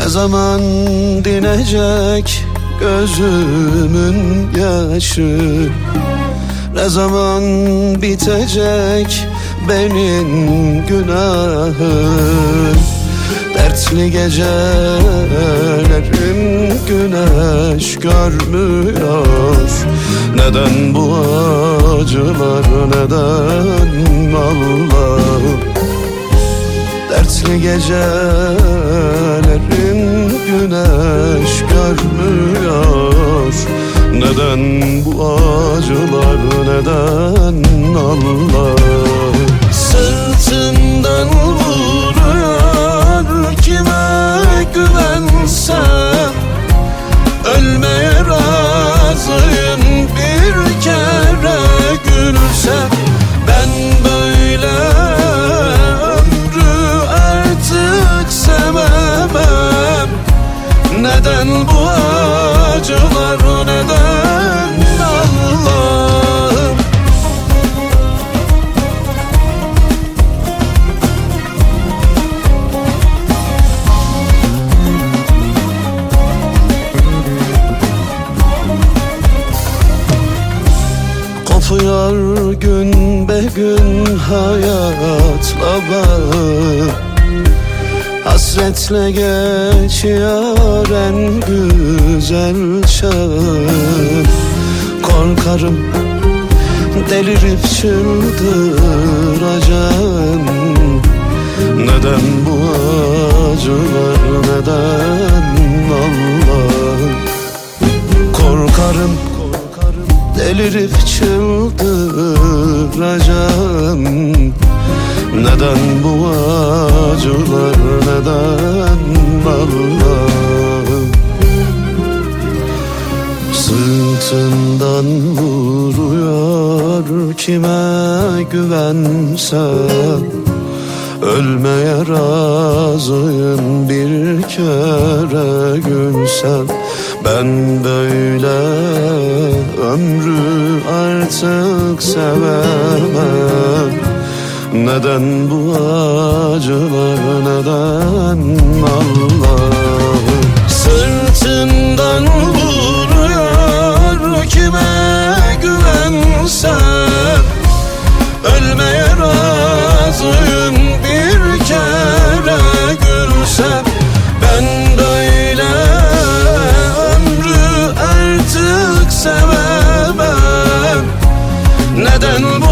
Ne zaman dinecek gözümün yaşı? Ne zaman bitecek benim günahım? Dertli gecelerim güneş görmüyor. Neden bu acılar, neden Allah'ım? Dertli gecelerim güneş görmüyor. Neden bu acılar, neden Allah'ım? Sırtından vuruyor, kime güvensem? Ölmeye razıyım bir kere gülsem. Ben böyle ömrü artık sevemem. Neden bu acılar, neden Allah'ım? Kopuyor gün be gün hayatla bağ. Hasretle geçiyor en güzel çağ. Korkarım delirip çıldıracağım. Neden bu acılar, neden Allah'ım? Korkarım delirip çıldıracağım. Neden bu acılar, neden Allah'ım? Sırtından vuruyor, kime güvensem? Ölmeye razıyım bir kere gülsem. Ben böyle ömrü artık sevemem. Neden bu acılar, neden Allah'ım? Sırtından vuruyor, kime güvensem? Ölmeye razıyım bir kere gülsem. Ben böyle ömrü artık sevemem. Neden